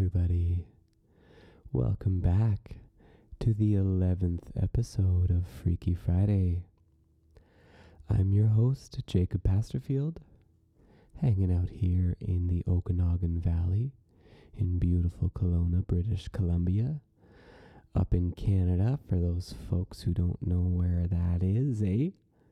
everybody. Welcome back to the 11th episode of Freaky Friday. I'm your host, Jacob Pasterfield, hanging out here in the Okanagan Valley in beautiful Kelowna, British Columbia, up in Canada, for those folks who don't know where that is, eh?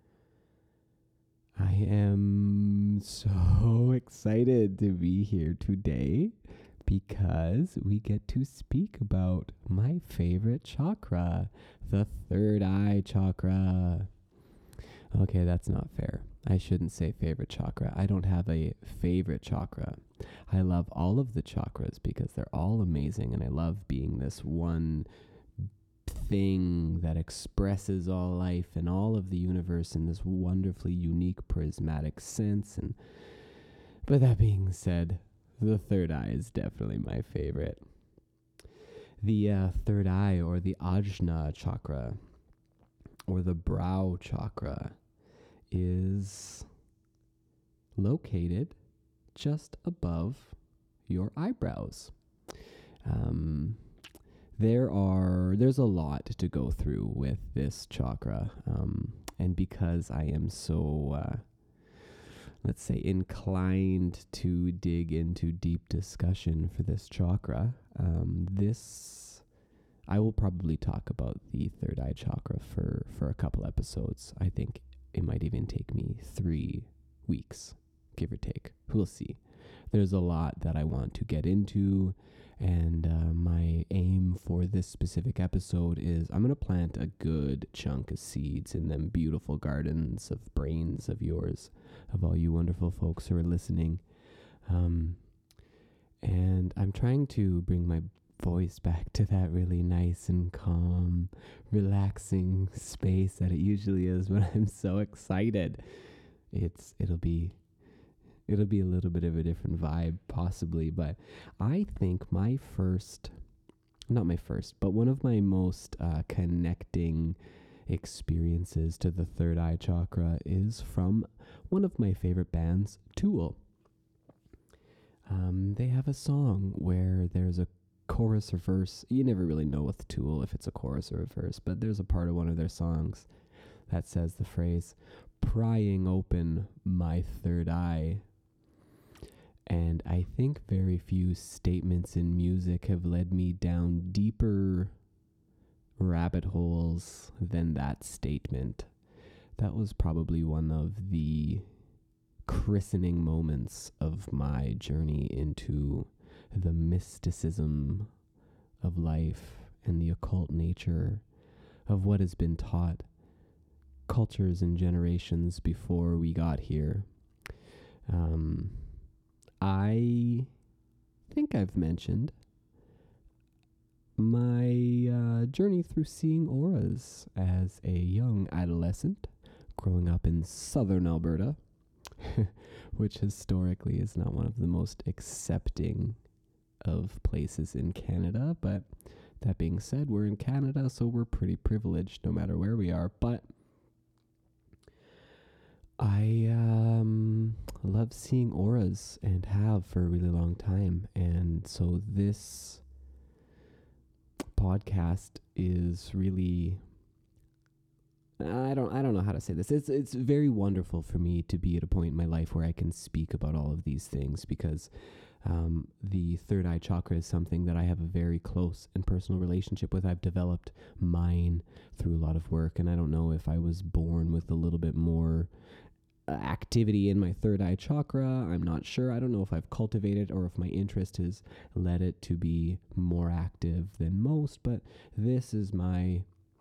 I am so excited to be here today because we get to speak about my favorite chakra, the third eye chakra. Okay, that's not fair. I shouldn't say favorite chakra. I don't have a favorite chakra. I love all of the chakras because they're all amazing, and I love being this one thing that expresses all life and all of the universe in this wonderfully unique prismatic sense. But that being said, the third eye is definitely my favorite. The third eye, or the Ajna chakra, or the brow chakra, is located just above your eyebrows. There's a lot to go through with this chakra, and because I am so let's say inclined to dig into deep discussion for this chakra, I will probably talk about the third eye chakra for a couple episodes. I think it might even take me 3 weeks, give or take. We'll see. There's a lot that I want to get into, and my aim for this specific episode is I'm going to plant a good chunk of seeds in them beautiful gardens of brains of yours, of all you wonderful folks who are listening. And I'm trying to bring my voice back to that really nice and calm, relaxing space that it usually is when I'm so excited. It'll be a little bit of a different vibe, possibly, but I think one of my most connecting experiences to the third eye chakra is from one of my favorite bands, Tool. They have a song where there's a chorus or verse. You never really know with Tool if it's a chorus or a verse, but there's a part of one of their songs that says the phrase, "Prying open my third eye." And I think very few statements in music have led me down deeper rabbit holes than that statement. That was probably one of the christening moments of my journey into the mysticism of life and the occult nature of what has been taught cultures and generations before we got here. I think I've mentioned my journey through seeing auras as a young adolescent growing up in southern Alberta, which historically is not one of the most accepting of places in Canada. But that being said, we're in Canada, so we're pretty privileged no matter where we are. But I love seeing auras and have for a really long time. And so this podcast is really, I don't know how to say this. It's very wonderful for me to be at a point in my life where I can speak about all of these things, because the third eye chakra is something that I have a very close and personal relationship with. I've developed mine through a lot of work, and I don't know if I was born with a little bit more activity in my third eye chakra. I'm not sure. I don't know if I've cultivated or if my interest has led it to be more active than most, but this is my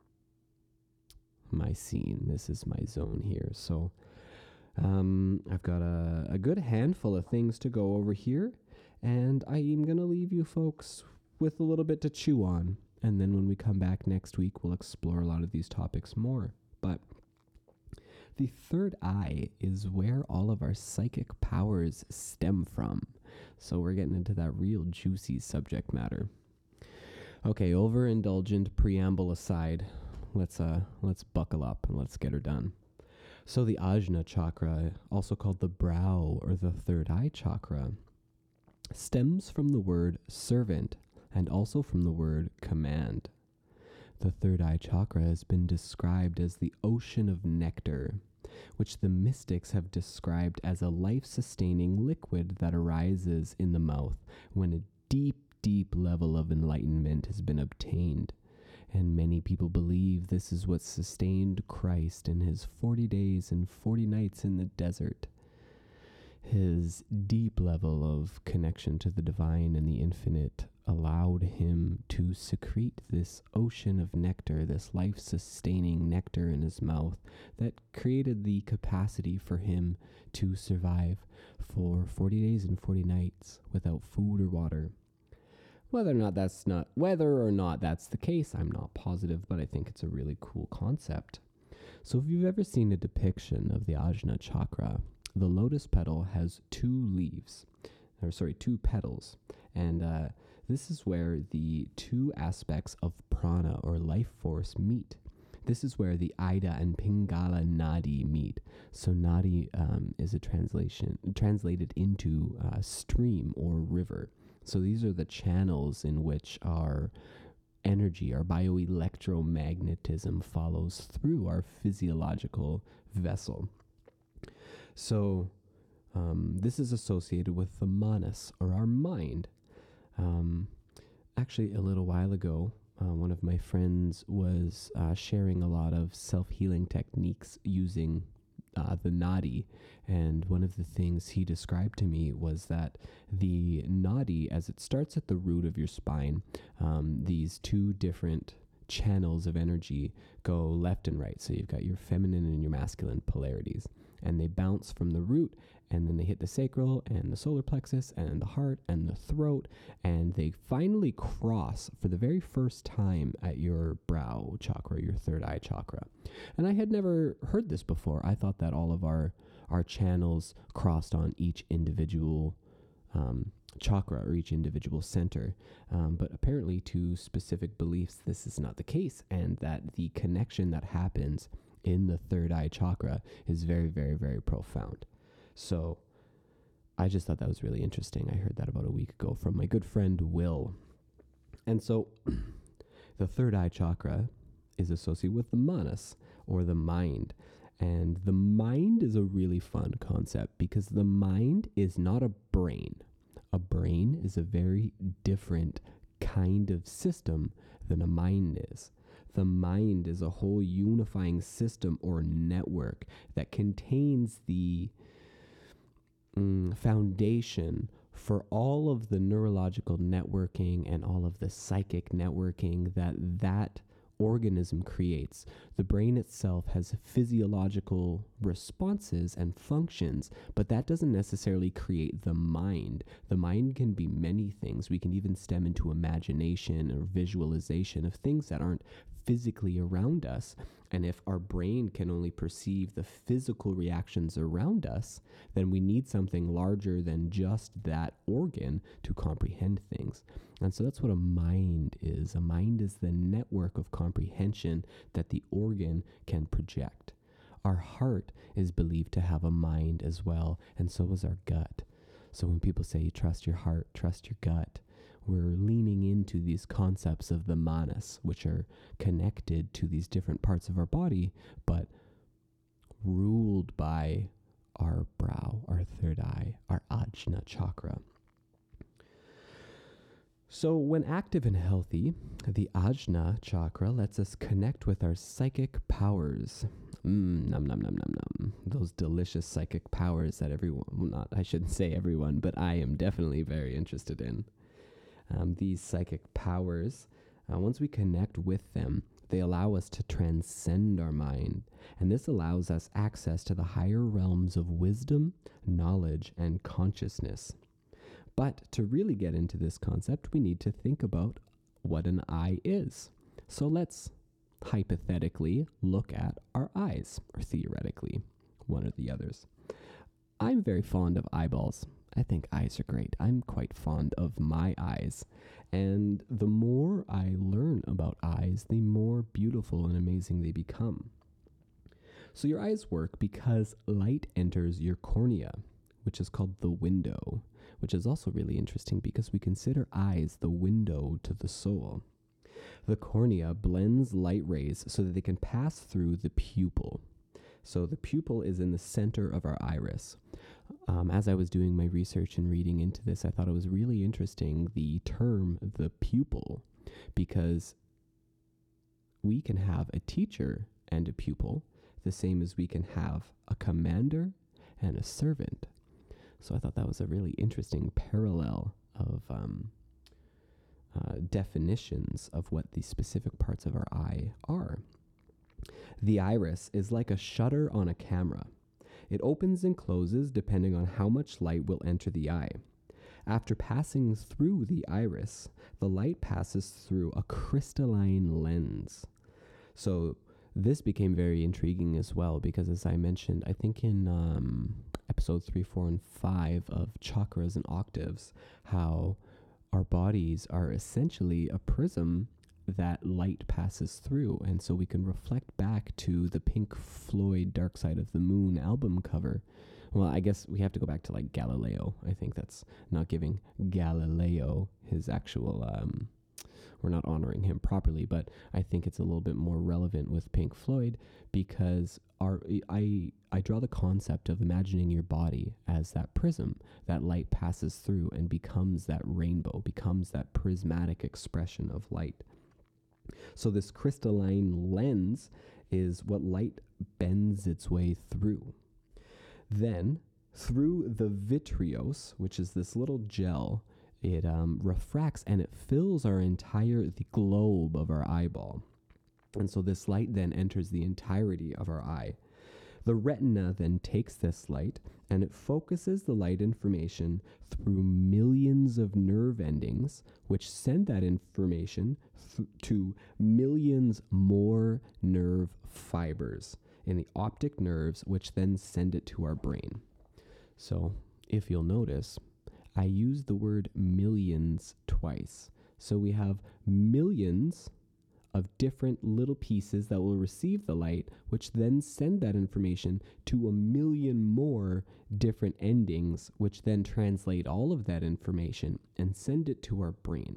scene. This is my zone here. So I've got a good handful of things to go over here, and I am going to leave you folks with a little bit to chew on. And then when we come back next week, we'll explore a lot of these topics more. But the third eye is where all of our psychic powers stem from. So we're getting into that real juicy subject matter. Okay, overindulgent preamble aside, let's buckle up and let's get her done. So the Ajna chakra, also called the brow or the third eye chakra, stems from the word servant and also from the word command. The third eye chakra has been described as the ocean of nectar, which the mystics have described as a life-sustaining liquid that arises in the mouth when a deep, deep level of enlightenment has been obtained. And many people believe this is what sustained Christ in his 40 days and 40 nights in the desert. His deep level of connection to the divine and the infinite allowed him to secrete this ocean of nectar, this life-sustaining nectar in his mouth that created the capacity for him to survive for 40 days and 40 nights without food or water. Whether or not that's the case, I'm not positive, but I think it's a really cool concept. So if you've ever seen a depiction of the Ajna chakra, the lotus petal has two petals. And this is where the two aspects of prana or life force meet. This is where the Ida and Pingala Nadi meet. So Nadi is a translated into stream or river. So these are the channels in which our energy, our bioelectromagnetism follows through our physiological vessel. So this is associated with the manas, or our mind. Actually, a little while ago, one of my friends was sharing a lot of self-healing techniques using the nadi, and one of the things he described to me was that the nadi, as it starts at the root of your spine, these two different channels of energy go left and right. So you've got your feminine and your masculine polarities, and they bounce from the root, and then they hit the sacral and the solar plexus and the heart and the throat, and they finally cross for the very first time at your brow chakra, your third eye chakra. And I had never heard this before. I thought that all of our channels crossed on each individual chakra or each individual center. But apparently to specific beliefs, this is not the case, and that the connection that happens in the third eye chakra is very, very, very profound. So I just thought that was really interesting. I heard that about a week ago from my good friend Will. And so the third eye chakra is associated with the manas, or the mind. And the mind is a really fun concept because the mind is not a brain. A brain is a very different kind of system than a mind is. The mind is a whole unifying system or network that contains the foundation for all of the neurological networking and all of the psychic networking that organism creates. The brain itself has physiological responses and functions, but that doesn't necessarily create the mind. The mind can be many things. We can even stem into imagination or visualization of things that aren't physically around us. And if our brain can only perceive the physical reactions around us, then we need something larger than just that organ to comprehend things. And so that's what a mind is. A mind is the network of comprehension that the organ can project. Our heart is believed to have a mind as well, and so is our gut. So when people say, trust your heart, trust your gut, we're leaning into these concepts of the manas, which are connected to these different parts of our body, but ruled by our brow, our third eye, our ajna chakra. So when active and healthy, the ajna chakra lets us connect with our psychic powers. Nom, nom, nom, nom, nom. Those delicious psychic powers that I shouldn't say everyone, but I am definitely very interested in. These psychic powers, once we connect with them, they allow us to transcend our mind. And this allows us access to the higher realms of wisdom, knowledge, and consciousness. But to really get into this concept, we need to think about what an eye is. So let's hypothetically look at our eyes, or theoretically, one or the others. I'm very fond of eyeballs. I think eyes are great. I'm quite fond of my eyes. And the more I learn about eyes, the more beautiful and amazing they become. So your eyes work because light enters your cornea, which is called the window, which is also really interesting because we consider eyes the window to the soul. The cornea blends light rays so that they can pass through the pupil. So the pupil is in the center of our iris. As I was doing my research and reading into this, I thought it was really interesting, the term the pupil, because we can have a teacher and a pupil, the same as we can have a commander and a servant. So I thought that was a really interesting parallel of definitions of what the specific parts of our eye are. The iris is like a shutter on a camera. It opens and closes depending on how much light will enter the eye. After passing through the iris, the light passes through a crystalline lens. So this became very intriguing as well because, as I mentioned, I think in episodes 3, 4, and 5 of Chakras and Octaves, how our bodies are essentially a prism that light passes through. And so we can reflect back to the Pink Floyd Dark Side of the Moon album cover. Well, I guess we have to go back to like Galileo. I think that's not giving Galileo his actual, we're not honoring him properly, but I think it's a little bit more relevant with Pink Floyd because I draw the concept of imagining your body as that prism that light passes through and becomes that rainbow, becomes that prismatic expression of light. So this crystalline lens is what light bends its way through. Then, through the vitreous, which is this little gel, it refracts and it fills the globe of our eyeball. And so this light then enters the entirety of our eye. The retina then takes this light and it focuses the light information through millions of nerve endings, which send that information to millions more nerve fibers in the optic nerves, which then send it to our brain. So if you'll notice, I use the word millions twice. So we have millions of different little pieces that will receive the light, which then send that information to a million more different endings, which then translate all of that information and send it to our brain.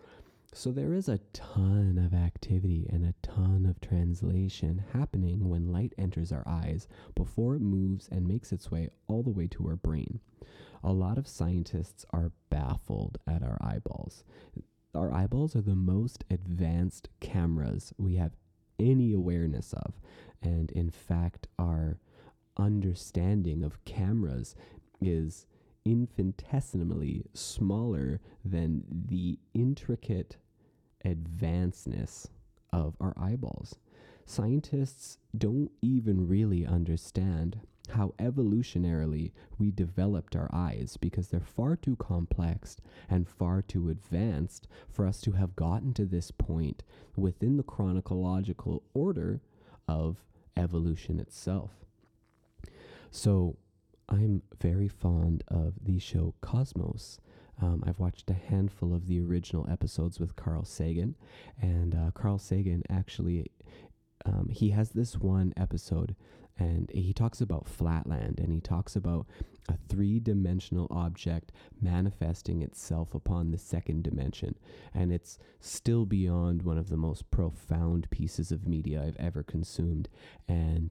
So there is a ton of activity and a ton of translation happening when light enters our eyes before it moves and makes its way all the way to our brain. A lot of scientists are baffled at our eyeballs. Our eyeballs are the most advanced cameras we have any awareness of. And in fact, our understanding of cameras is infinitesimally smaller than the intricate advancedness of our eyeballs. Scientists don't even really understand how evolutionarily we developed our eyes because they're far too complex and far too advanced for us to have gotten to this point within the chronological order of evolution itself. So I'm very fond of the show Cosmos. I've watched a handful of the original episodes with Carl Sagan, and Carl Sagan actually, he has this one episode and he talks about flatland, and he talks about a 3-dimensional object manifesting itself upon the second dimension. And it's still beyond one of the most profound pieces of media I've ever consumed. And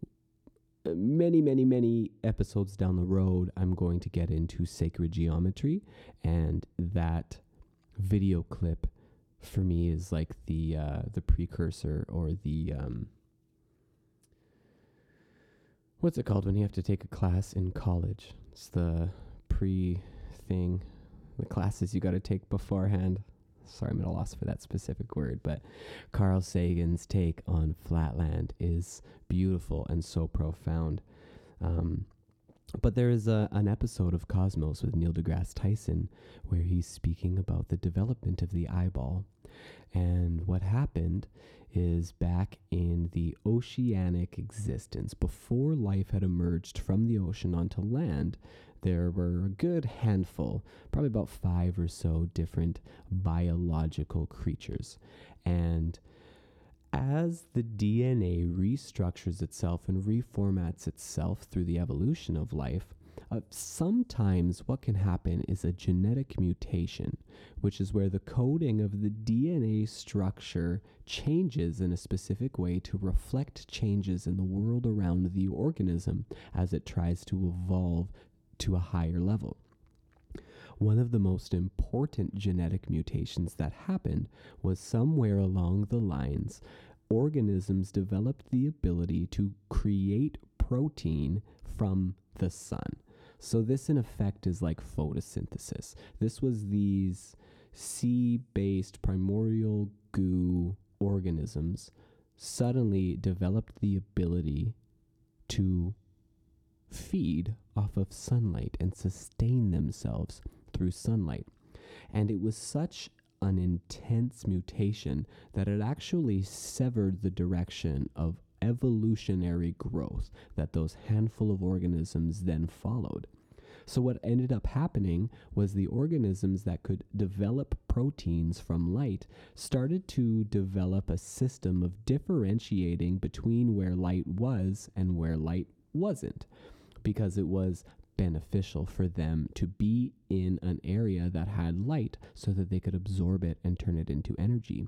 many, many, many episodes down the road, I'm going to get into sacred geometry, and that video clip for me is like the precursor, or the what's it called when you have to take a class in college? It's the pre-thing, the classes you got to take beforehand. Sorry, I'm at a loss for that specific word, but Carl Sagan's take on flatland is beautiful and so profound. But there is an episode of Cosmos with Neil deGrasse Tyson where he's speaking about the development of the eyeball. And what happened is, back in the oceanic existence, before life had emerged from the ocean onto land, there were a good handful, probably about 5 or so different biological creatures. And as the DNA restructures itself and reformats itself through the evolution of life, Sometimes what can happen is a genetic mutation, which is where the coding of the DNA structure changes in a specific way to reflect changes in the world around the organism as it tries to evolve to a higher level. One of the most important genetic mutations that happened was somewhere along the lines, organisms developed the ability to create protein from the sun. So this in effect is like photosynthesis. This was these sea-based primordial goo organisms suddenly developed the ability to feed off of sunlight and sustain themselves through sunlight. And it was such an intense mutation that it actually severed the direction of evolutionary growth that those handful of organisms then followed. So what ended up happening was the organisms that could develop proteins from light started to develop a system of differentiating between where light was and where light wasn't, because it was beneficial for them to be in an area that had light so that they could absorb it and turn it into energy.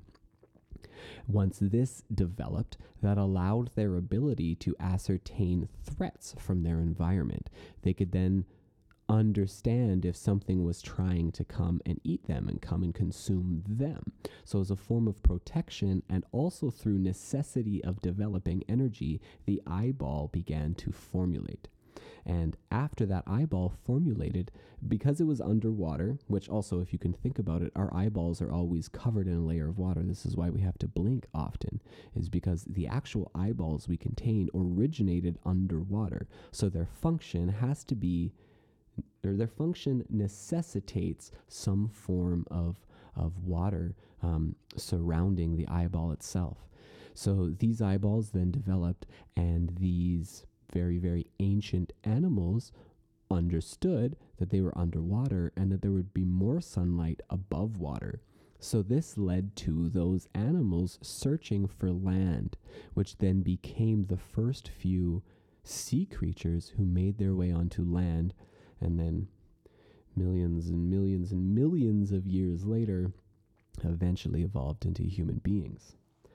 Once this developed, that allowed their ability to ascertain threats from their environment. They could then understand if something was trying to come and eat them and come and consume them. So as a form of protection, and also through necessity of developing energy, the eyeball began to formulate. And after that eyeball formulated, because it was underwater, which also, if you can think about it, our eyeballs are always covered in a layer of water. This is why we have to blink often, is because the actual eyeballs we contain originated underwater. So their function has to be, or their function necessitates some form of water surrounding the eyeball itself. So these eyeballs then developed, and these very, very ancient animals understood that they were underwater and that there would be more sunlight above water. So this led to those animals searching for land, which then became the first few sea creatures who made their way onto land, and then millions and millions and millions of years later eventually evolved into human beings.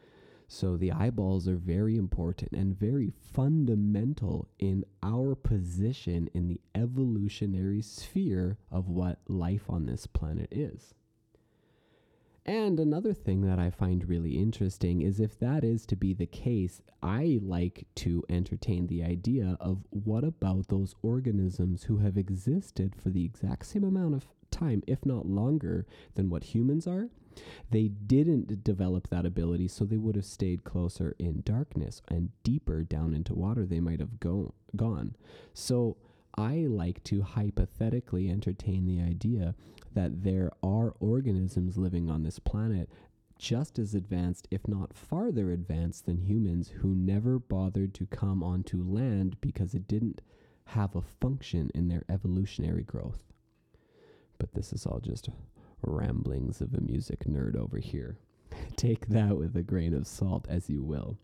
So the eyeballs are very important and very fundamental in our position in the evolutionary sphere of what life on this planet is. And another thing that I find really interesting is, if that is to be the case, I like to entertain the idea of, what about those organisms who have existed for the exact same amount of time, if not longer, than what humans are? They didn't develop that ability, so they would have stayed closer in darkness, and deeper down into water they might have gone. So I like to hypothetically entertain the idea that there are organisms living on this planet just as advanced, if not farther advanced, than humans, who never bothered to come onto land because it didn't have a function in their evolutionary growth. But this is all just ramblings of a music nerd over here. Take that with a grain of salt as you will.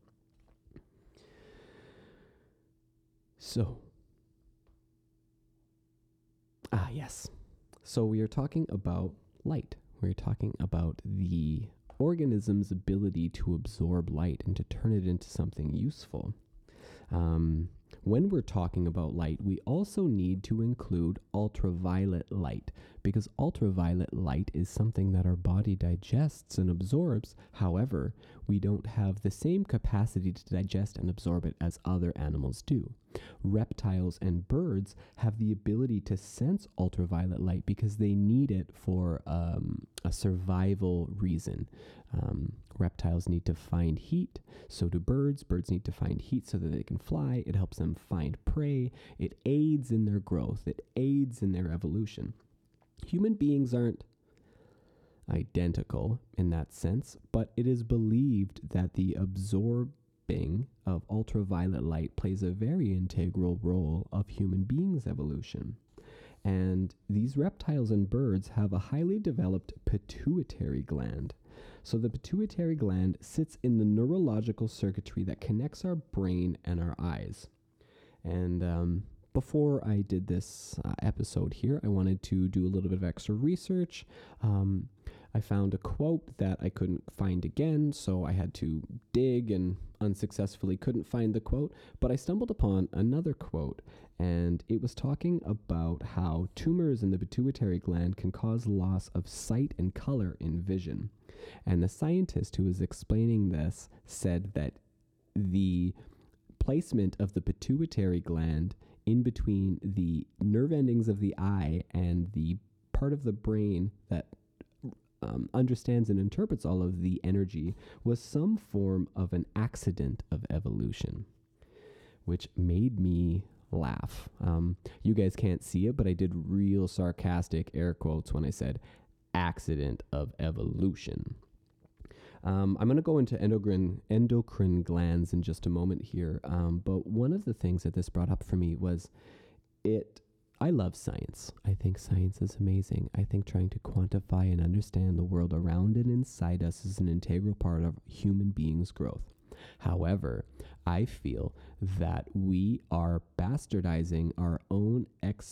So, yes. So we are talking about light. We're talking about the organism's ability to absorb light and to turn it into something useful. When we're talking about light, we also need to include ultraviolet light, because ultraviolet light is something that our body digests and absorbs. However, we don't have the same capacity to digest and absorb it as other animals do. Reptiles and birds have the ability to sense ultraviolet light because they need it for a survival reason. Reptiles need to find heat, so do birds. Birds need to find heat so that they can fly. It helps them find prey. It aids in their growth. It aids in their evolution. Human beings aren't identical in that sense, but it is believed that the absorbing of ultraviolet light plays a very integral role of human beings' evolution. And these reptiles and birds have a highly developed pituitary gland. So the pituitary gland sits in the neurological circuitry that connects our brain and our eyes. And before I did this episode here, I wanted to do a little bit of extra research. I found a quote that I couldn't find again, so I had to dig and unsuccessfully couldn't find the quote, but I stumbled upon another quote, and it was talking about how tumors in the pituitary gland can cause loss of sight and color in vision. And the scientist who was explaining this said that the placement of the pituitary gland in between the nerve endings of the eye and the part of the brain that understands and interprets all of the energy was some form of an accident of evolution, which made me laugh. You guys can't see it, but I did real sarcastic air quotes when I said accident of evolution. I'm going to go into endocrine glands in just a moment here, but one of the things that this brought up for me was I love science. I think science is amazing. I think trying to quantify and understand the world around and inside us is an integral part of human beings' growth. However, I feel that we are bastardizing our own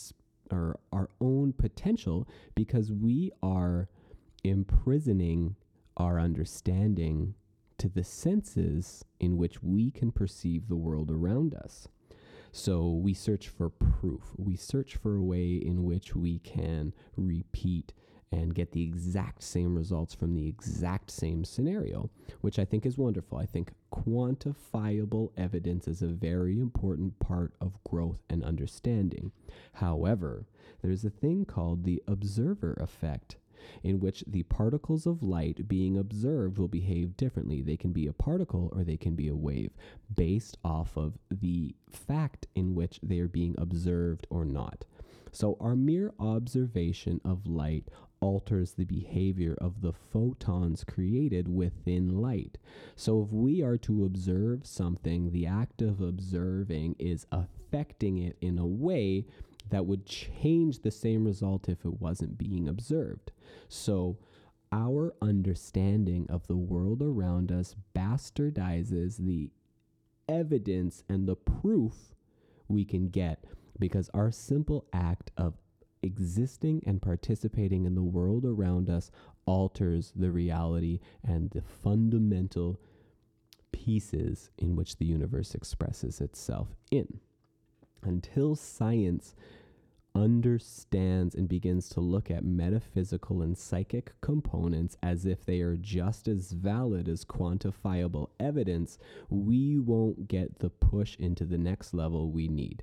potential because we are imprisoning our understanding to the senses in which we can perceive the world around us. So we search for proof. We search for a way in which we can repeat and get the exact same results from the exact same scenario, which I think is wonderful. I think quantifiable evidence is a very important part of growth and understanding. However, there's a thing called the observer effect, in which the particles of light being observed will behave differently. They can be a particle or they can be a wave, based off of the fact in which they are being observed or not. So our mere observation of light alters the behavior of the photons created within light. So if we are to observe something, the act of observing is affecting it in a way that would change the same result if it wasn't being observed. So our understanding of the world around us bastardizes the evidence and the proof we can get, because our simple act of existing and participating in the world around us alters the reality and the fundamental pieces in which the universe expresses itself in. Until science understands and begins to look at metaphysical and psychic components as if they are just as valid as quantifiable evidence, we won't get the push into the next level we need.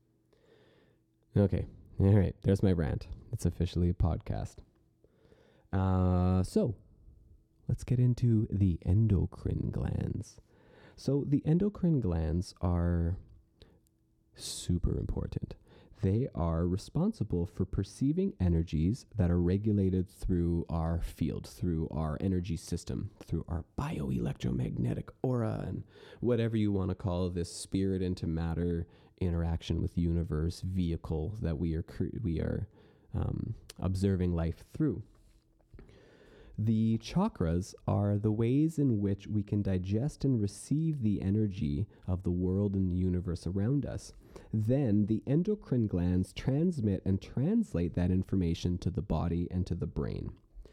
Okay, all right, there's my rant. It's officially a podcast. So let's get into the endocrine glands. So the endocrine glands are super important. They are responsible for perceiving energies that are regulated through our field, through our energy system, through our bioelectromagnetic aura, and whatever you want to call this spirit into matter interaction with the universe vehicle that we are observing life through. The chakras are the ways in which we can digest and receive the energy of the world and the universe around us. Then the endocrine glands transmit and translate that information to the body and to the brain.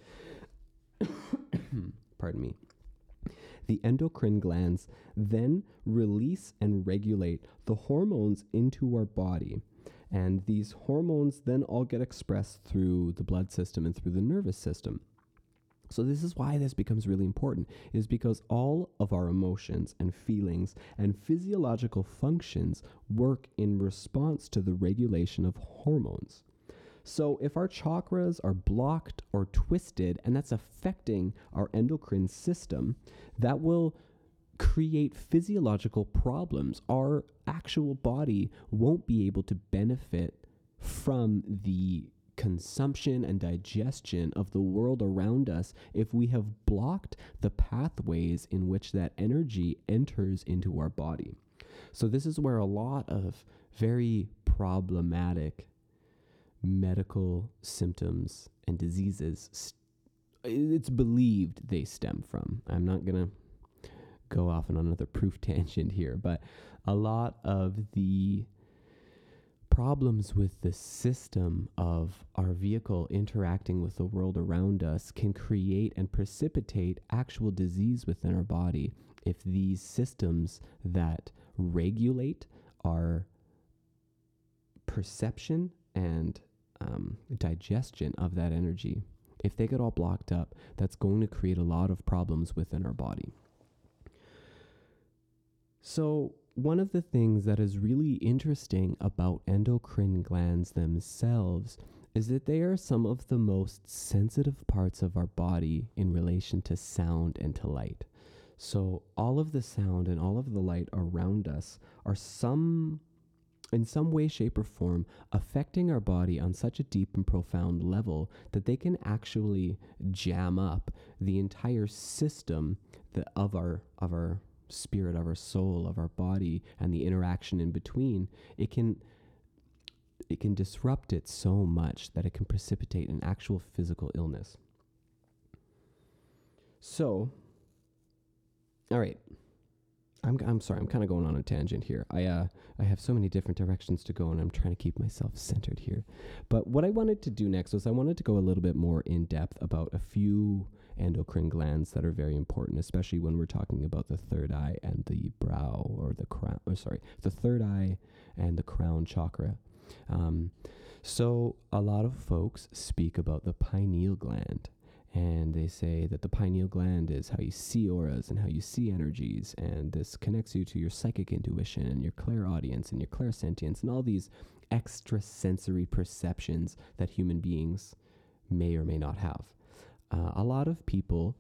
Pardon me. The endocrine glands then release and regulate the hormones into our body. And these hormones then all get expressed through the blood system and through the nervous system. So this is why this becomes really important, is because all of our emotions and feelings and physiological functions work in response to the regulation of hormones. So if our chakras are blocked or twisted, and that's affecting our endocrine system, that will create physiological problems. Our actual body won't be able to benefit from the consumption and digestion of the world around us if we have blocked the pathways in which that energy enters into our body. So this is where a lot of very problematic medical symptoms and diseases, it's believed they stem from. I'm not going to go off on another proof tangent here, but a lot of the problems with the system of our vehicle interacting with the world around us can create and precipitate actual disease within our body if these systems that regulate our perception and digestion of that energy, if they get all blocked up, that's going to create a lot of problems within our body. So one of the things that is really interesting about endocrine glands themselves is that they are some of the most sensitive parts of our body in relation to sound and to light. So all of the sound and all of the light around us are in some way, shape, or form affecting our body on such a deep and profound level that they can actually jam up the entire system of our spirit, of our soul, of our body, and the interaction in between. It can disrupt it so much that it can precipitate an actual physical illness. So, all right, I'm sorry, I'm kind of going on a tangent here. I have so many different directions to go, and I'm trying to keep myself centered here. But what I wanted to do next was I wanted to go a little bit more in depth about a few endocrine glands that are very important, especially when we're talking about the third eye and the brow, or the crown, the third eye and the crown chakra. So a lot of folks speak about the pineal gland, and they say that the pineal gland is how you see auras and how you see energies, and this connects you to your psychic intuition and your clairaudience and your clairsentience and all these extrasensory perceptions that human beings may or may not have. A lot of people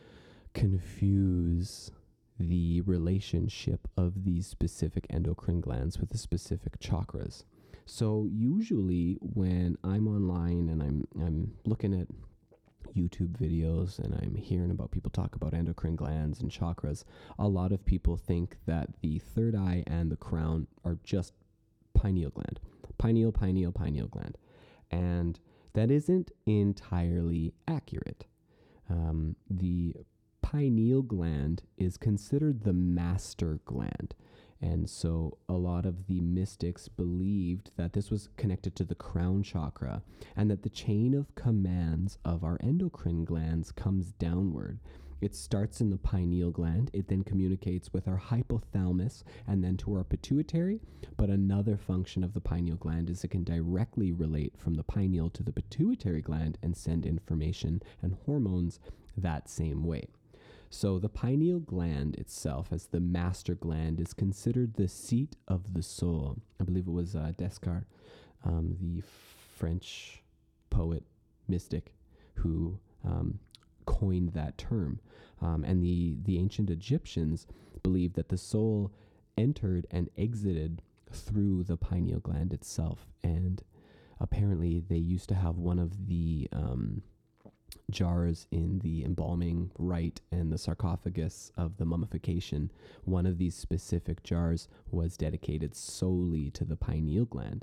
confuse the relationship of these specific endocrine glands with the specific chakras. So usually when I'm online and I'm looking at YouTube videos and I'm hearing about people talk about endocrine glands and chakras, a lot of people think that the third eye and the crown are just pineal gland. Pineal gland. And that isn't entirely accurate. The pineal gland is considered the master gland. And so a lot of the mystics believed that this was connected to the crown chakra, and that the chain of commands of our endocrine glands comes downward. It starts in the pineal gland. It then communicates with our hypothalamus and then to our pituitary. But another function of the pineal gland is it can directly relate from the pineal to the pituitary gland and send information and hormones that same way. So the pineal gland itself, as the master gland, is considered the seat of the soul. I believe it was Descartes, the French poet, mystic, who coined that term. And the ancient Egyptians believed that the soul entered and exited through the pineal gland itself. And apparently they used to have one of the jars in the embalming rite and the sarcophagus of the mummification. One of these specific jars was dedicated solely to the pineal gland.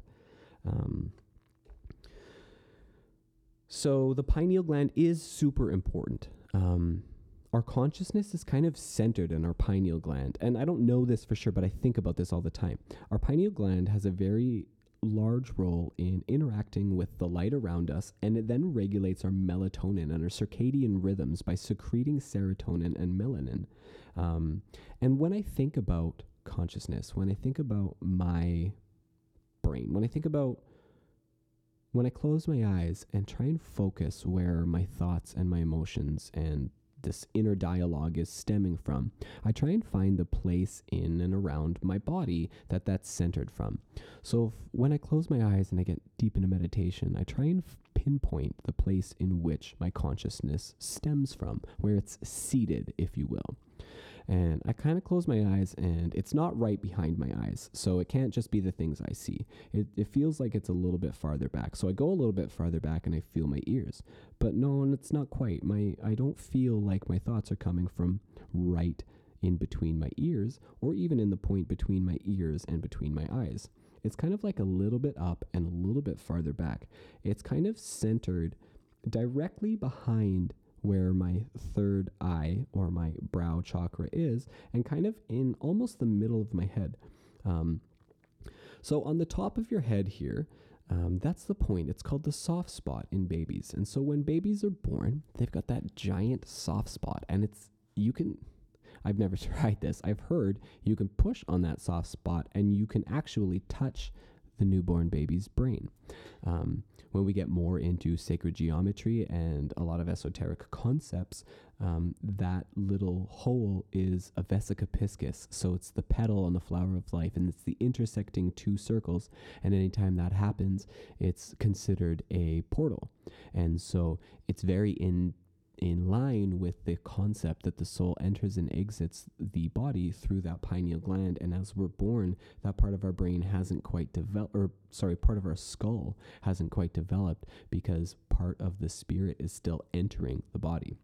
So the pineal gland is super important. Our consciousness is kind of centered in our pineal gland. And I don't know this for sure, but I think about this all the time. Our pineal gland has a very large role in interacting with the light around us, and it then regulates our melatonin and our circadian rhythms by secreting serotonin and melanin. And when I think about consciousness, when I think about my brain, when I close my eyes and try and focus where my thoughts and my emotions and this inner dialogue is stemming from, I try and find the place in and around my body that's centered from. So when I close my eyes and I get deep into meditation, I try and pinpoint the place in which my consciousness stems from, where it's seated, if you will. And I kind of close my eyes, and it's not right behind my eyes, so it can't just be the things I see. It feels like it's a little bit farther back. So I go a little bit farther back and I feel my ears. But no, and it's not quite. I don't feel like my thoughts are coming from right in between my ears, or even in the point between my ears and between my eyes. It's kind of like a little bit up and a little bit farther back. It's kind of centered directly behind where my third eye or my brow chakra is, and kind of in almost the middle of my head. So on the top of your head here, that's the point. It's called the soft spot in babies. And so when babies are born, they've got that giant soft spot, and I've never tried this. I've heard you can push on that soft spot and you can actually touch the newborn baby's brain. When we get more into sacred geometry and a lot of esoteric concepts, that little hole is a vesica piscis. So it's the petal on the flower of life, and it's the intersecting two circles. And anytime that happens, it's considered a portal. And so it's very in line with the concept that the soul enters and exits the body through that pineal gland. And as we're born, that part of our brain hasn't quite developed, part of our skull hasn't quite developed, because part of the spirit is still entering the body.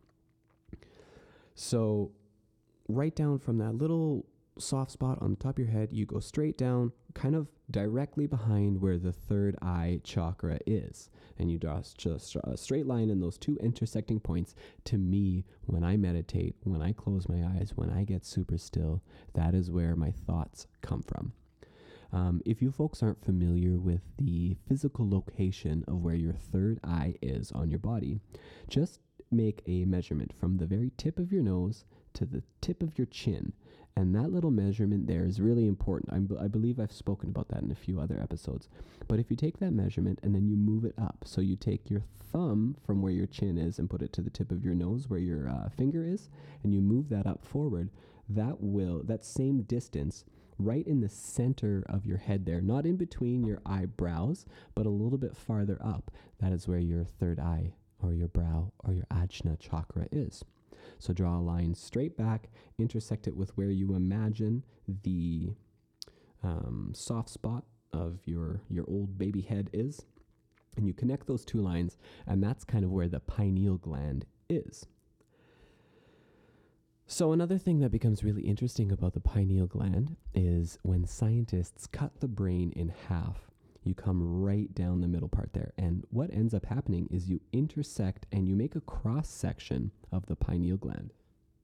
So right down from that little soft spot on the top of your head, you go straight down, kind of directly behind where the third eye chakra is. And you draw just a straight line in those two intersecting points. To me, when I meditate, when I close my eyes, when I get super still, that is where my thoughts come from. If you folks aren't familiar with the physical location of where your third eye is on your body, just make a measurement from the very tip of your nose to the tip of your chin. And that little measurement there is really important. I believe I've spoken about that in a few other episodes. But if you take that measurement and then you move it up, so you take your thumb from where your chin is and put it to the tip of your nose where your finger is, and you move that up forward, that same distance right in the center of your head there, not in between your eyebrows, but a little bit farther up, that is where your third eye or your brow or your Ajna chakra is. So draw a line straight back, intersect it with where you imagine the soft spot of your old baby head is, and you connect those two lines, and that's kind of where the pineal gland is. So another thing that becomes really interesting about the pineal gland is when scientists cut the brain in half, you come right down the middle part there. And what ends up happening is you intersect and you make a cross section of the pineal gland.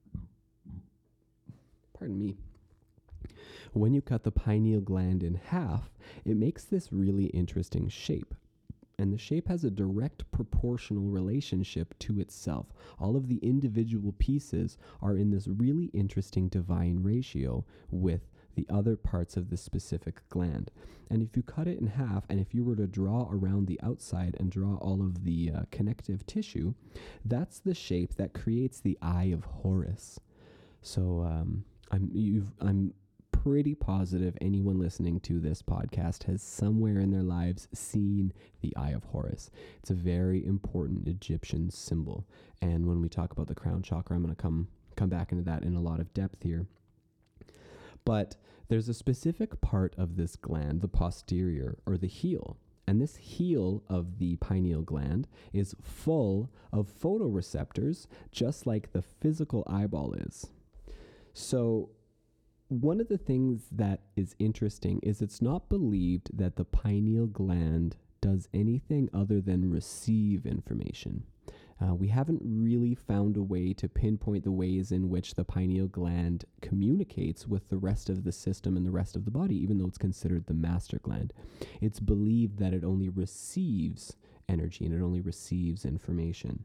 Pardon me. When you cut the pineal gland in half, it makes this really interesting shape. And the shape has a direct proportional relationship to itself. All of the individual pieces are in this really interesting divine ratio with the other parts of the specific gland. And if you cut it in half, and if you were to draw around the outside and draw all of the connective tissue, that's the shape that creates the Eye of Horus. So I'm pretty positive anyone listening to this podcast has somewhere in their lives seen the Eye of Horus. It's a very important Egyptian symbol. And when we talk about the crown chakra, I'm going to come back into that in a lot of depth here. But there's a specific part of this gland, the posterior or the heel. And this heel of the pineal gland is full of photoreceptors, just like the physical eyeball is. So one of the things that is interesting is it's not believed that the pineal gland does anything other than receive information. We haven't really found a way to pinpoint the ways in which the pineal gland communicates with the rest of the system and the rest of the body, even though it's considered the master gland. It's believed that it only receives energy and it only receives information.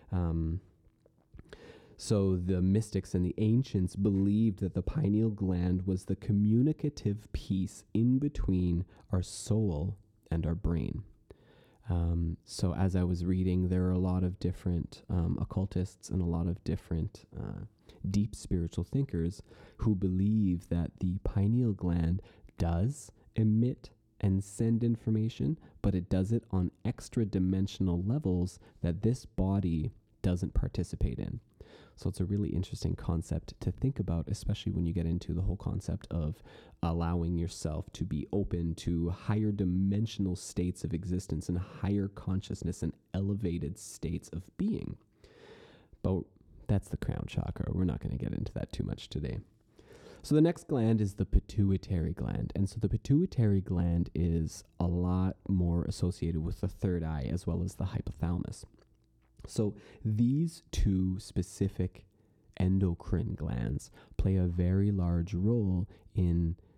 So the mystics and the ancients believed that the pineal gland was the communicative piece in between our soul and our brain. So as I was reading, there are a lot of different occultists and a lot of different deep spiritual thinkers who believe that the pineal gland does emit and send information, but it does it on extra dimensional levels that this body doesn't participate in. So it's a really interesting concept to think about, especially when you get into the whole concept of allowing yourself to be open to higher dimensional states of existence and higher consciousness and elevated states of being. But that's the crown chakra. We're not going to get into that too much today. So the next gland is the pituitary gland. And so the pituitary gland is a lot more associated with the third eye as well as the hypothalamus. So these two specific endocrine glands play a very large role in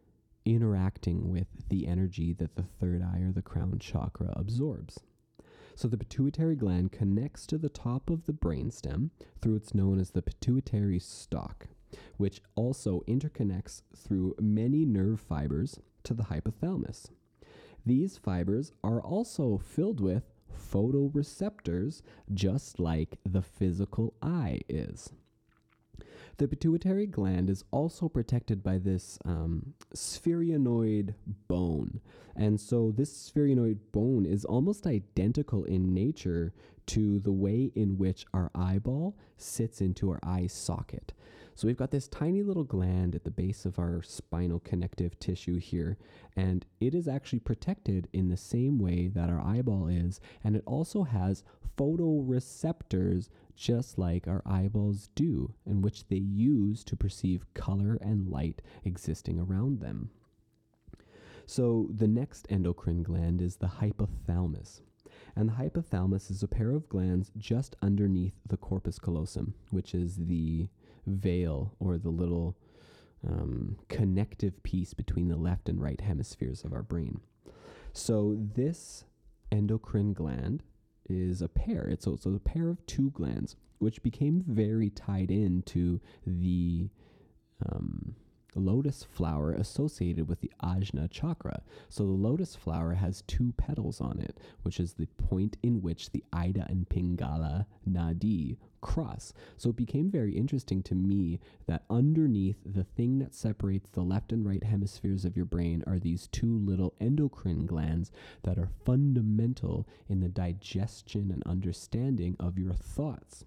interacting with the energy that the third eye or the crown chakra absorbs. So the pituitary gland connects to the top of the brainstem through what's known as the pituitary stalk, which also interconnects through many nerve fibers to the hypothalamus. These fibers are also filled with photoreceptors, just like the physical eye is. The pituitary gland is also protected by this sphenoid bone. And so this sphenoid bone is almost identical in nature to the way in which our eyeball sits into our eye socket. So we've got this tiny little gland at the base of our spinal connective tissue here, and it is actually protected in the same way that our eyeball is, and it also has photoreceptors just like our eyeballs do, in which they use to perceive color and light existing around them. So the next endocrine gland is the hypothalamus. And the hypothalamus is a pair of glands just underneath the corpus callosum, which is the veil or the little connective piece between the left and right hemispheres of our brain. So this endocrine gland is a pair. It's also a pair of two glands, which became very tied into the lotus flower associated with the Ajna chakra. So the lotus flower has two petals on it, which is the point in which the Ida and Pingala Nadi cross. So it became very interesting to me that underneath the thing that separates the left and right hemispheres of your brain are these two little endocrine glands that are fundamental in the digestion and understanding of your thoughts.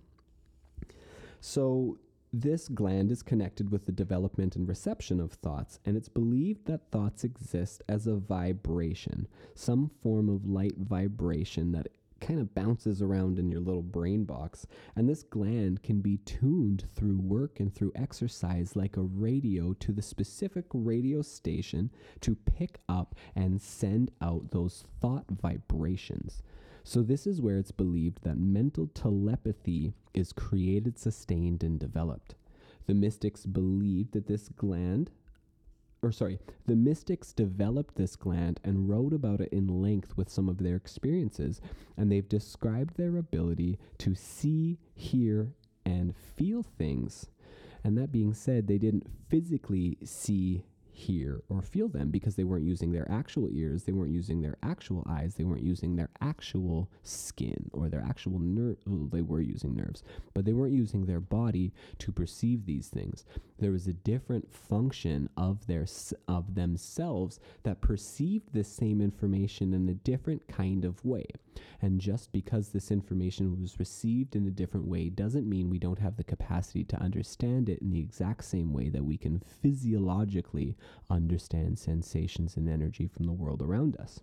So this gland is connected with the development and reception of thoughts, and it's believed that thoughts exist as a vibration, some form of light vibration that kind of bounces around in your little brain box. And this gland can be tuned through work and through exercise like a radio to the specific radio station to pick up and send out those thought vibrations. So this is where it's believed that mental telepathy is created, sustained, and developed. The mystics believed that the mystics developed this gland and wrote about it in length with some of their experiences, and they've described their ability to see, hear, and feel things. And that being said, they didn't physically see, hear, or feel them because they weren't using their actual ears, they weren't using their actual eyes, they weren't using their actual skin or their actual nerve. Well, they were using nerves, but they weren't using their body to perceive these things. There was a different function of themselves that perceived the same information in a different kind of way. And just because this information was received in a different way doesn't mean we don't have the capacity to understand it in the exact same way that we can physiologically understand sensations and energy from the world around us.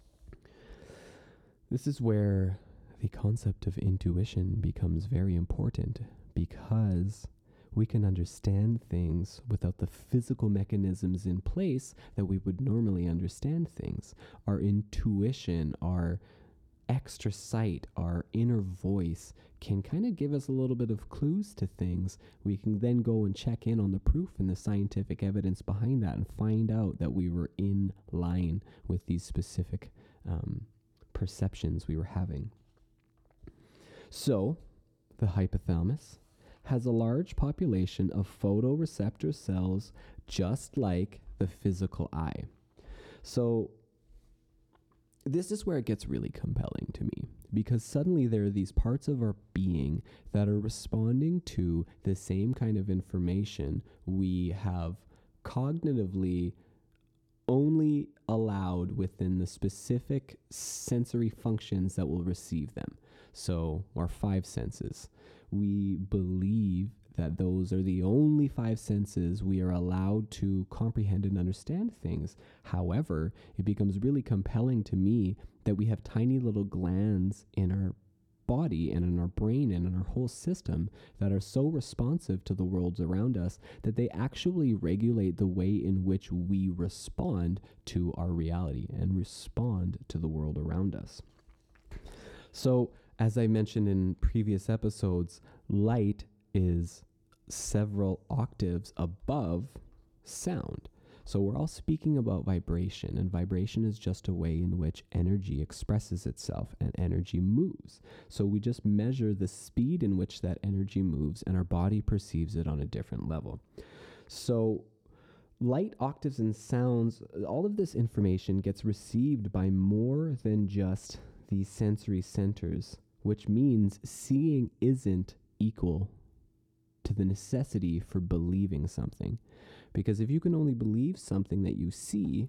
This is where the concept of intuition becomes very important, because we can understand things without the physical mechanisms in place that we would normally understand things. Our intuition, our extra sight, our inner voice can kind of give us a little bit of clues to things. We can then go and check in on the proof and the scientific evidence behind that and find out that we were in line with these specific perceptions we were having. So, the hypothalamus has a large population of photoreceptor cells just like the physical eye. So, this is where it gets really compelling to me, because suddenly there are these parts of our being that are responding to the same kind of information we have cognitively only allowed within the specific sensory functions that will receive them. So our five senses. We believe that those are the only five senses we are allowed to comprehend and understand things. However, it becomes really compelling to me that we have tiny little glands in our body and in our brain and in our whole system that are so responsive to the worlds around us that they actually regulate the way in which we respond to our reality and respond to the world around us. So, as I mentioned in previous episodes, light is several octaves above sound. So we're all speaking about vibration, and vibration is just a way in which energy expresses itself and energy moves. So we just measure the speed in which that energy moves, and our body perceives it on a different level. So light, octaves, and sounds, all of this information gets received by more than just these sensory centers, which means seeing isn't equal to the necessity for believing something. Because if you can only believe something that you see,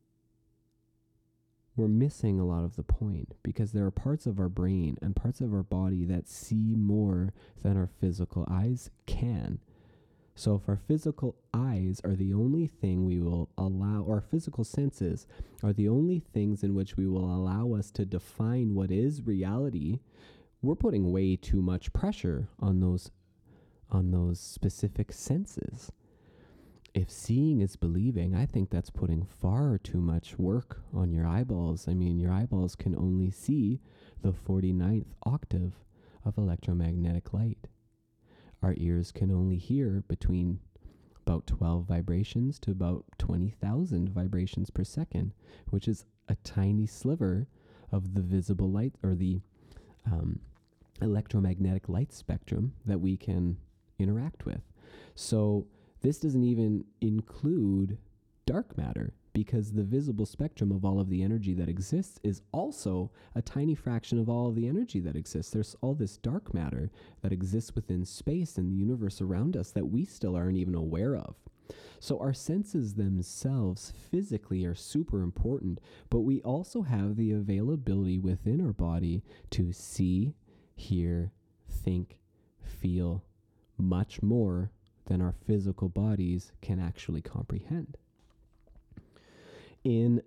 we're missing a lot of the point, because there are parts of our brain and parts of our body that see more than our physical eyes can. So if our physical eyes are the only thing we will allow, or our physical senses are the only things in which we will allow us to define what is reality, we're putting way too much pressure on those specific senses. If seeing is believing, I think that's putting far too much work on your eyeballs. I mean, your eyeballs can only see the 49th octave of electromagnetic light. Our ears can only hear between about 12 vibrations to about 20,000 vibrations per second, which is a tiny sliver of the visible light, or the electromagnetic light spectrum that we can interact with. So this doesn't even include dark matter, because the visible spectrum of all of the energy that exists is also a tiny fraction of all of the energy that exists. There's all this dark matter that exists within space and the universe around us that we still aren't even aware of. So our senses themselves physically are super important, but we also have the availability within our body to see, hear, think, feel much more than our physical bodies can actually comprehend. In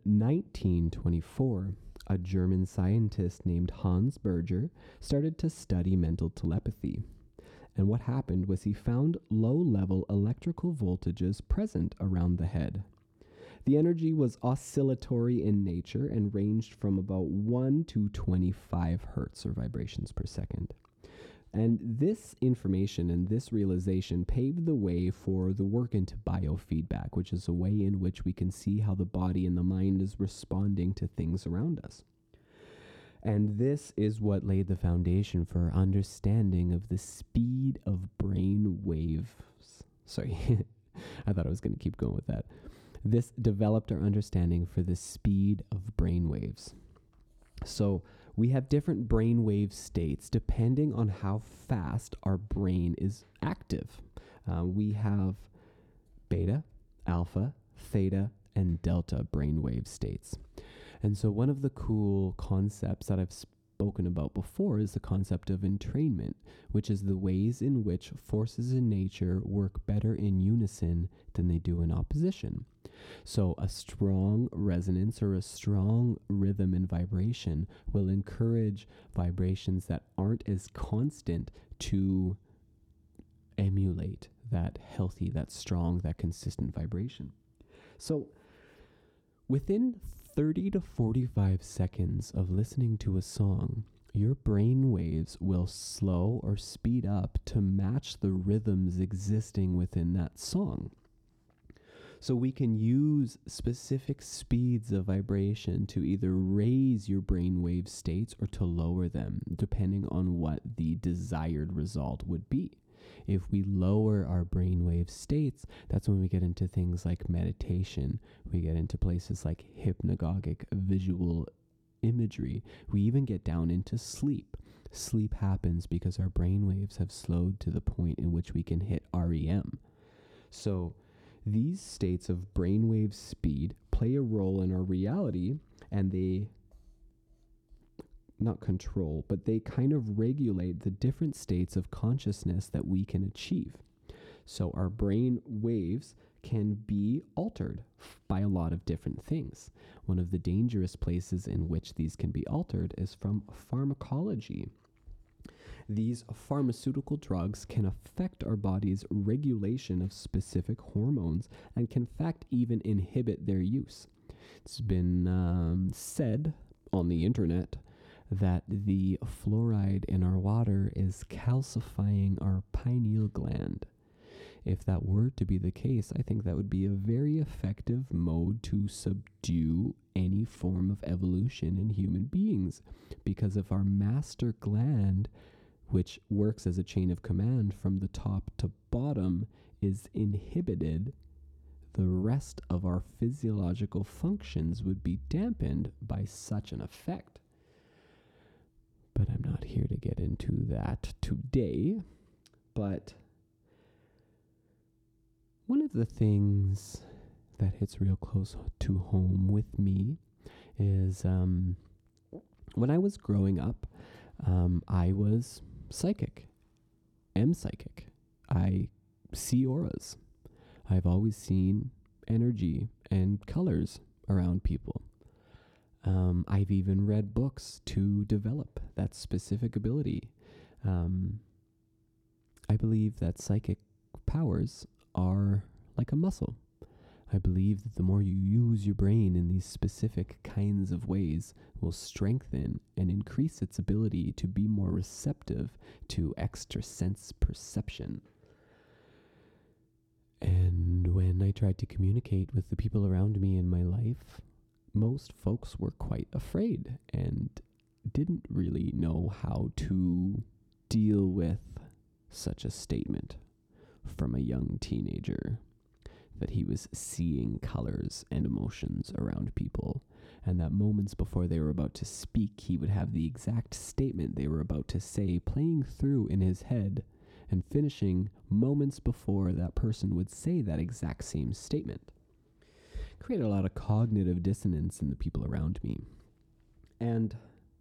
1924, a German scientist named Hans Berger started to study mental telepathy. And what happened was he found low-level electrical voltages present around the head. The energy was oscillatory in nature and ranged from about 1 to 25 hertz, or vibrations per second. And this information and this realization paved the way for the work into biofeedback, which is a way in which we can see how the body and the mind is responding to things around us. And this is what laid the foundation for our understanding of the speed of brain waves. Sorry, I thought I was going to keep going with that. This developed our understanding for the speed of brain waves. So we have different brainwave states depending on how fast our brain is active. We have beta, alpha, theta, and delta brainwave states. And so one of the cool concepts that I've spoken about before is the concept of entrainment, which is the ways in which forces in nature work better in unison than they do in opposition. So a strong resonance or a strong rhythm and vibration will encourage vibrations that aren't as constant to emulate that healthy, that strong, that consistent vibration. So within 30 to 45 seconds of listening to a song, your brain waves will slow or speed up to match the rhythms existing within that song. So we can use specific speeds of vibration to either raise your brainwave states or to lower them, depending on what the desired result would be. If we lower our brainwave states, that's when we get into things like meditation. We get into places like hypnagogic visual imagery. We even get down into sleep. Sleep happens because our brainwaves have slowed to the point in which we can hit REM. So these states of brainwave speed play a role in our reality, and they not control, but they kind of regulate the different states of consciousness that we can achieve. So our brain waves can be altered by a lot of different things. One of the dangerous places in which these can be altered is from pharmacology. These pharmaceutical drugs can affect our body's regulation of specific hormones and can in fact even inhibit their use. It's been said on the internet that the fluoride in our water is calcifying our pineal gland. if that were to be the case, I think that would be a very effective mode to subdue any form of evolution in human beings. Because if our master gland, which works as a chain of command from the top to bottom, is inhibited, the rest of our physiological functions would be dampened by such an effect. But I'm not here to get into that today. But one of the things that hits real close to home with me is when I was growing up, I was psychic. Am psychic. I see auras. I've always seen energy and colors around people. I've even read books to develop that specific ability. I believe that psychic powers are like a muscle. I believe that the more you use your brain in these specific kinds of ways will strengthen and increase its ability to be more receptive to extra sense perception. And when I tried to communicate with the people around me in my life, most folks were quite afraid and didn't really know how to deal with such a statement from a young teenager, that he was seeing colors and emotions around people, and that moments before they were about to speak, he would have the exact statement they were about to say playing through in his head and finishing moments before that person would say that exact same statement. Created a lot of cognitive dissonance in the people around me. And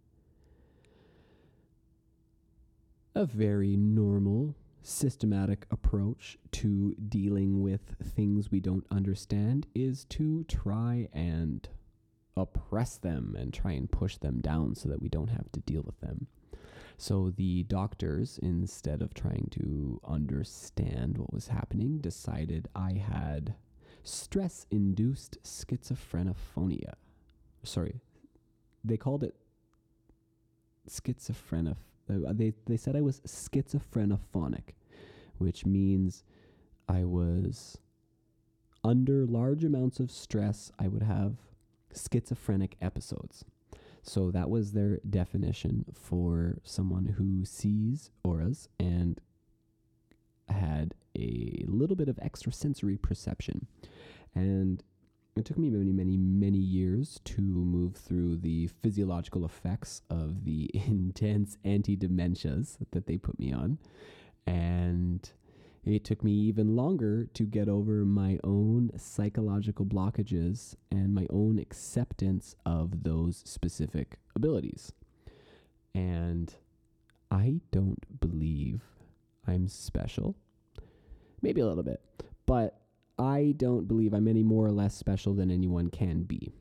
a very normal, systematic approach to dealing with things we don't understand is to try and oppress them and try and push them down so that we don't have to deal with them. So the doctors, instead of trying to understand what was happening, decided I had stress-induced schizophrenia. Sorry, they called it schizophrenia. They said I was schizophrenophonic, which means I was under large amounts of stress. I would have schizophrenic episodes. So that was their definition for someone who sees auras and had a little bit of extrasensory perception. And it took me many years to move through the physiological effects of the intense anti-dementias that they put me on. And it took me even longer to get over my own psychological blockages and my own acceptance of those specific abilities. And I don't believe I'm special. Maybe a little bit. But I don't believe I'm any more or less special than anyone can be.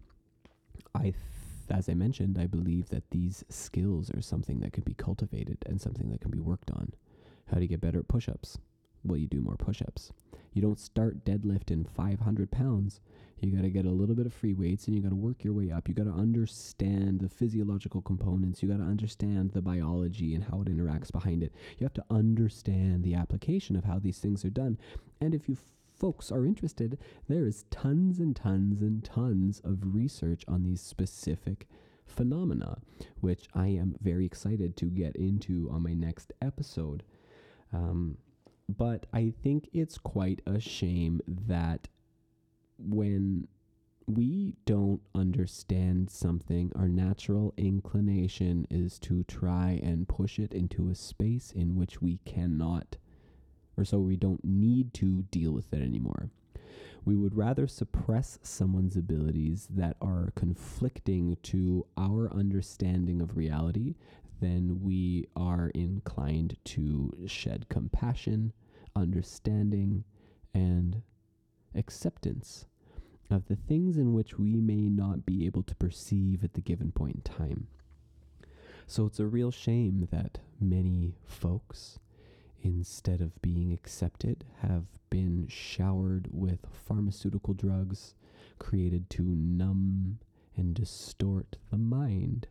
As I mentioned, I believe that these skills are something that can be cultivated and something that can be worked on. How to get better at push-ups? Well, you do more push-ups. You don't start deadlifting 500 pounds. You got to get a little bit of free weights and you got to work your way up. You got to understand the physiological components. You got to understand the biology and how it interacts behind it. You have to understand the application of how these things are done. And if you folks are interested, there is tons and tons and tons of research on these specific phenomena, which I am very excited to get into on my next episode. But I think it's quite a shame that when we don't understand something, our natural inclination is to try and push it into a space in which we cannot, or so we don't need to deal with it anymore. We would rather suppress someone's abilities that are conflicting to our understanding of reality than we are inclined to shed compassion, understanding, and acceptance of the things in which we may not be able to perceive at the given point in time. So it's a real shame that many folks, instead of being accepted, have been showered with pharmaceutical drugs created to numb and distort the mind.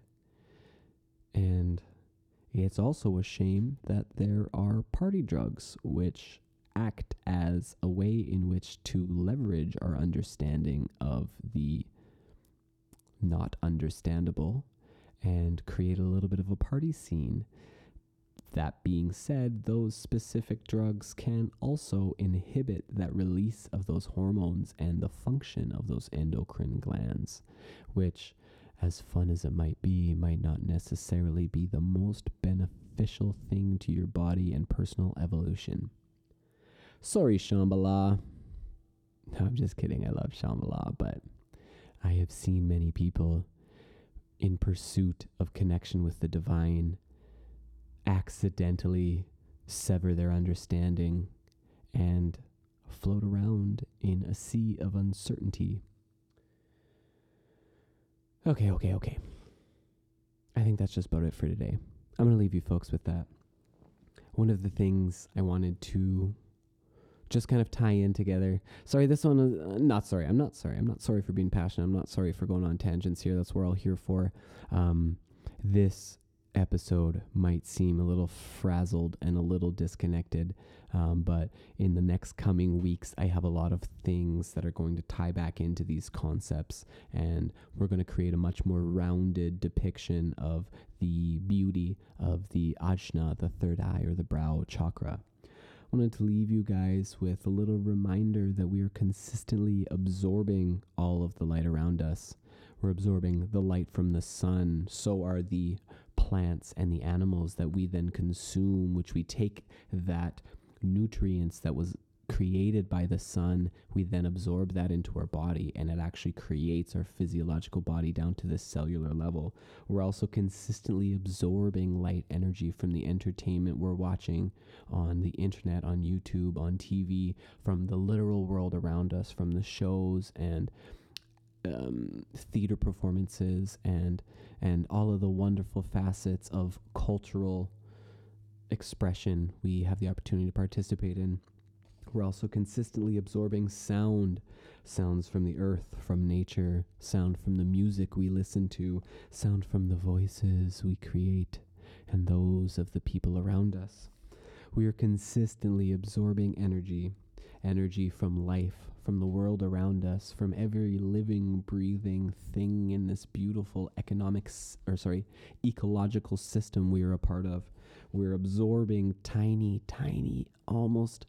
And it's also a shame that there are party drugs which act as a way in which to leverage our understanding of the not understandable and create a little bit of a party scene. That being said, those specific drugs can also inhibit that release of those hormones and the function of those endocrine glands, which, as fun as it might be, might not necessarily be the most beneficial thing to your body and personal evolution. Sorry, Shambhala. No, I'm just kidding. I love Shambhala, but I have seen many people in pursuit of connection with the divine accidentally sever their understanding and float around in a sea of uncertainty. Okay. I think that's just about it for today. I'm going to leave you folks with that. One of the things I wanted to just kind of tie in together. Sorry, this one is not sorry. I'm not sorry. I'm not sorry for being passionate. I'm not sorry for going on tangents here. That's what we're all here for. This episode might seem a little frazzled and a little disconnected, but in the next coming weeks, I have a lot of things that are going to tie back into these concepts, and we're going to create a much more rounded depiction of the beauty of the Ajna, the third eye or the brow chakra. I wanted to leave you guys with a little reminder that we are consistently absorbing all of the light around us. We're absorbing the light from the sun. So are the plants and the animals that we then consume, which we take that nutrients that was created by the sun, we then absorb that into our body, and it actually creates our physiological body down to the cellular level. We're also consistently absorbing light energy from the entertainment we're watching on the internet, on YouTube, on TV, from the literal world around us, from the shows and theater performances and all of the wonderful facets of cultural expression we have the opportunity to participate in. We're also consistently absorbing sounds from the earth, from nature, sound from the music we listen to, sound from the voices we create, and those of the people around us. We are consistently absorbing energy from life, from the world around us, from every living, breathing thing in this beautiful ecological system we are a part of. We're absorbing tiny, almost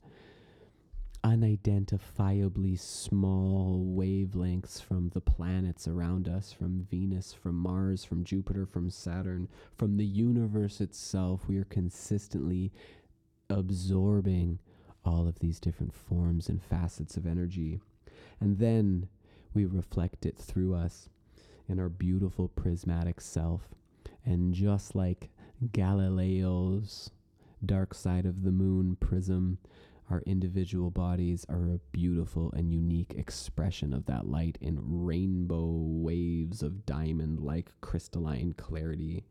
unidentifiably small wavelengths from the planets around us, from Venus, from Mars, from Jupiter, from Saturn, from the universe itself. We are consistently absorbing all of these different forms and facets of energy. And then we reflect it through us in our beautiful prismatic self. And just like Galileo's dark side of the moon prism, our individual bodies are a beautiful and unique expression of that light in rainbow waves of diamond-like crystalline clarity.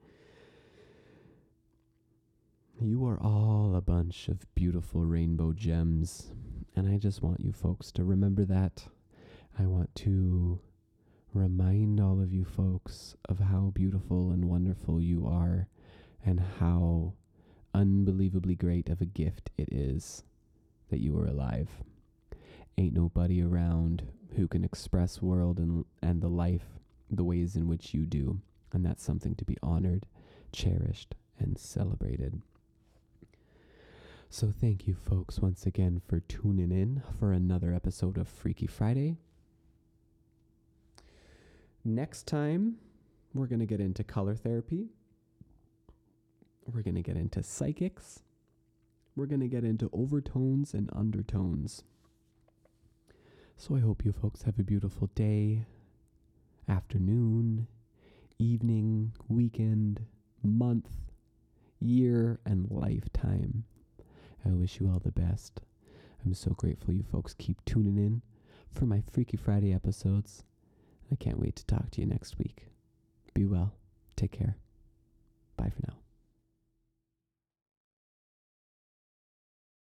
You are all a bunch of beautiful rainbow gems, and I just want you folks to remember that. I want to remind all of you folks of how beautiful and wonderful you are, and how unbelievably great of a gift it is that you are alive. Ain't nobody around who can express world and the life the ways in which you do, and that's something to be honored, cherished, and celebrated. So thank you folks once again for tuning in for another episode of Freaky Friday. Next time, we're going to get into color therapy. We're going to get into psychics. We're going to get into overtones and undertones. So I hope you folks have a beautiful day, afternoon, evening, weekend, month, year, and lifetime. I wish you all the best. I'm so grateful you folks keep tuning in for my Freaky Friday episodes. I can't wait to talk to you next week. Be well. Take care. Bye for now.